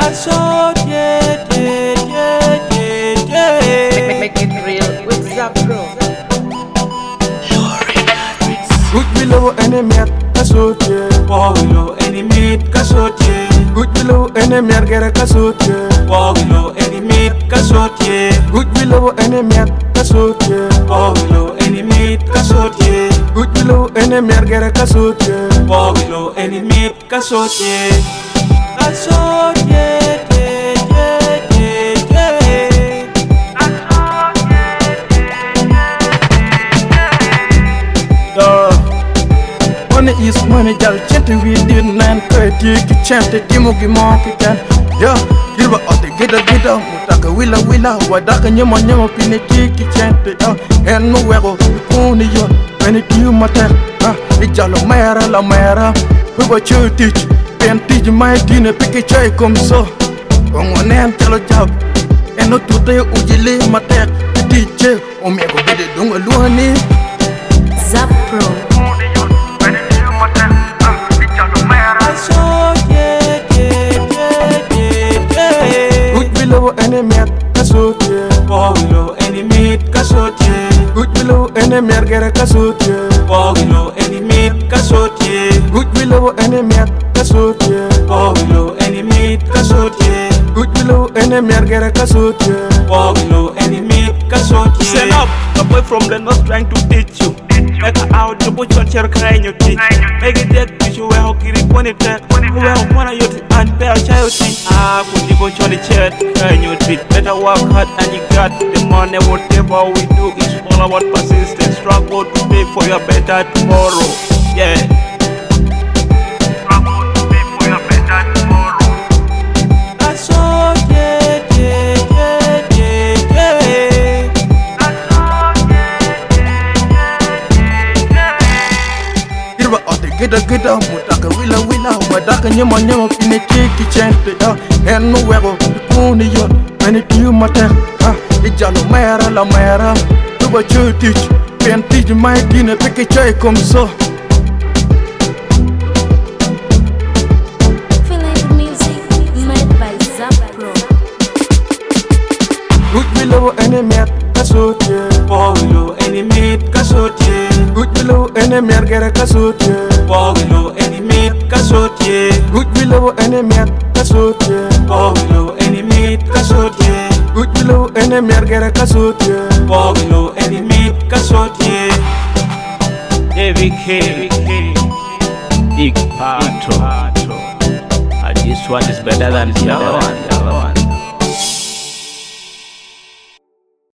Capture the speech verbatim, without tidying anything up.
Kasot, yeah, yeah, yeah, yeah, yeah. Make, make it real with Zapro. Good below enemy at Kasot, yeah. Wow, below any meat, Kasot, yeah. Good below enemy at Gera Kasot, yeah. Wow, below any meat, Kasot, yeah. Good below enemy at Kasot, yeah. Wow, below any meat, Kasot, yeah. Good below enemy at Gera Kasot, yeah. Wow, below any meat, Kasot, yeah. Kasot, yeah, yeah, yeah, yeah, yeah. Kasot, yeah, Duh. Money is money, jal chente we did nan kay tiki chente timo ki monkey can. Yeah, give up the gida gida, mutaka willa willa, wadaka nyama nyama pine tiki chente. Ah, and no wego, kuni yo, when it you matter. Ah, it jalo mera la mera, who what you teach? Can teach my dinner, pick a chai come so. Come on and tell a job, and not today ujili matter. Teacher, omega bede dunga luani. Zapro. Enemy at Kasot, yeah. Wow, below any meat, Kasot, yeah. Good below enemy at Gera Kasot, yeah. Wow, below any meat, Kasot, yeah. Good below enemy at Kasot, yeah. Wow, below any meat, Kasot, yeah. Good below enemy at Gera Kasot, yeah. Wow, below any meat, Kasot, yeah. Stand up, a boy from the north trying to teach you. Make her out, you put your chair crying your teeth. Make it that bitch, you wear hockey, when it that. You wear one of your and bear child thing. Ah, could you put your chair crying your teeth? Better work hard and you got the money. Whatever we do is all about persistence. Struggle to pay for your better tomorrow. Yeah. Struggle to pay for your better tomorrow. Kasot, yeah, yeah, yeah, yeah, yeah. Give up the gida gida, mutaka willa willa, wadaka nyama nyama pine tiki chente. Ah, and no wego, kuni yo, when it you matter. Ah, it jalo mera la mera, who what you teach? Can teach my dinner, pick a chai come so. Feeling music made by Zapro. Good below enemy at Kasot, yeah. Wow, below any meat, Kasot, yeah. Good below enemy at Gera Kasot, yeah. Wow, below any meat, Kasot, yeah. Good below enemy at Kasot, yeah. Wow, below any meat, Kasot, yeah. Good below enemy at Gera Kasot, yeah. Wow, below any meat, Kasot, yeah. David K. Big Pato. And this one is better than the other one.